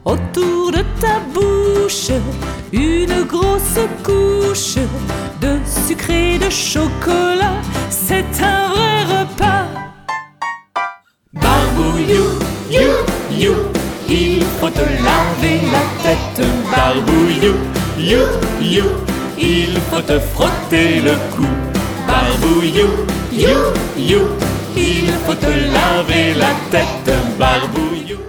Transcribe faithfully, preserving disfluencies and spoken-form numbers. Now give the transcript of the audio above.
autour de ta bouche une grosse couche de sucre et de chocolat. C'est un vrai repas. Barbouillou, you, you, il faut te laver la tête. Barbouillou, you, you, il faut te frotter le cou. Barbouillou, you, you, il faut te laver la tête. Barbouillou.